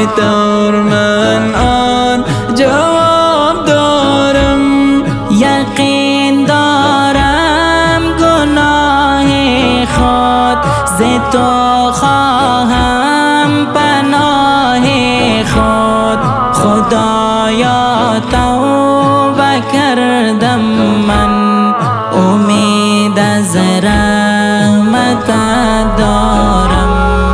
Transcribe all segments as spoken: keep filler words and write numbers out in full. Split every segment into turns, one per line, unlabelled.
چطور من آن جواب دارم؟
یقین دارم گناه خود ز تو خواهم پناه خود. خدایا توبه کردم من، امید از رحمتت دارم.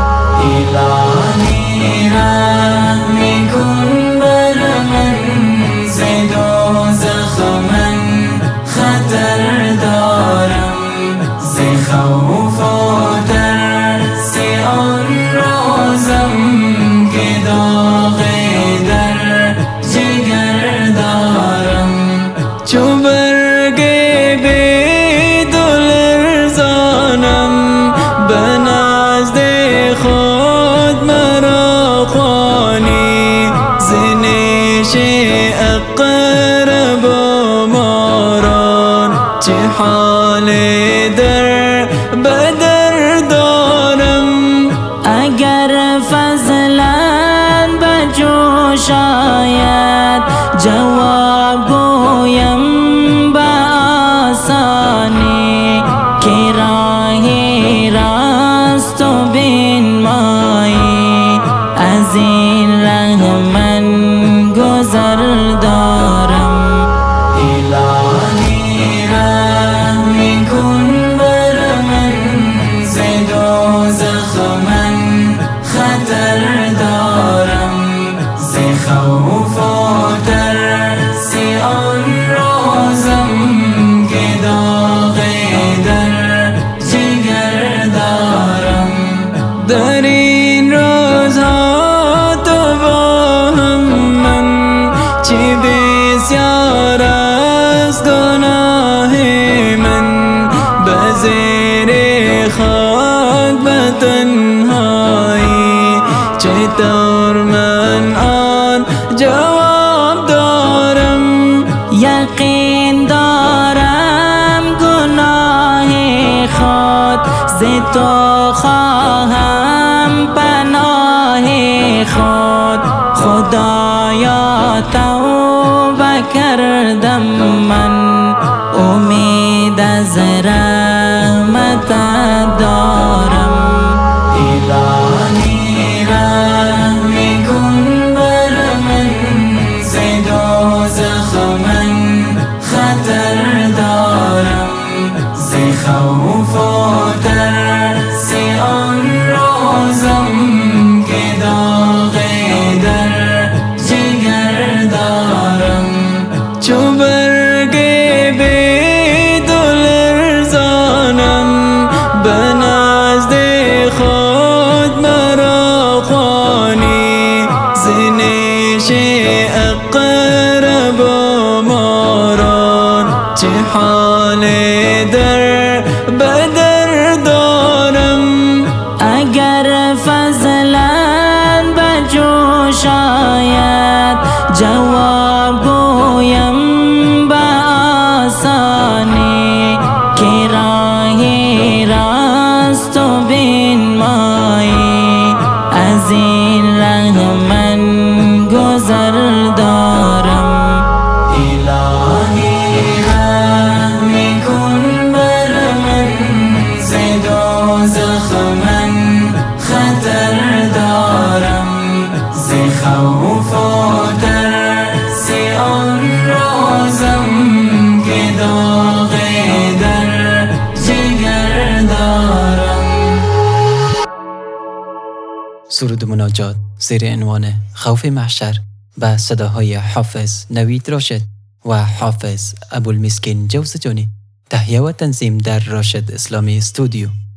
الهی رحم کن بر من، ز دوزخ من خطر دارم. ز خوف و ترس آن روزم که داغ در جگر دارم. چو برگ بید و لرزانم، به نزد خود مرا خوانی. ز نیش اقرب و ماران چه حال در بدر دارم.
اگر فضلن بجوش آید، جواب گویم به آسانی. که راهی راست و بنمایی، از این ره من گذر دارم.
الهی رحم کن بر من، ز دوزخ من خطر دارم. ز خوف و ترس آن روزم که داغ در جگر دارم. در این روزها تو با هم من، چه بسیار از گناه من. به زیر خاک به تنهایی، چطور من آن جواب دارم؟
یقین دارم گناه خود ز تو خواهم پناه خود. خدایا توبه کردم من، امید از رحمتت دارم.
الهی رحم کن بر من، ز دوزخ من خطر دارم. ز خوف و ترس آن روزم که داغ در جگر دارم. چو برگ بید و لرزانم، به نزد خود مرا خوانی. ز نیش اقرب و ماران چه حال در بدر دارم.
اگر فضلن بجوش آید، جواب گویم به آسانی. که راهی راست و بنمایی، از این ره من گذر دارم.
الهی رحم کن بر من، ز دوزخ من خطر دارم. ز خوف و ترس آن روزم که داغ در جگر دارم.
سرود مناجات زیر عنوان خوف محشر به صداهای حافظ نوید راشد و حافظ ابوالمسکین جوزجانی، تهیه و تنظیم در راشد اسلامی استودیو.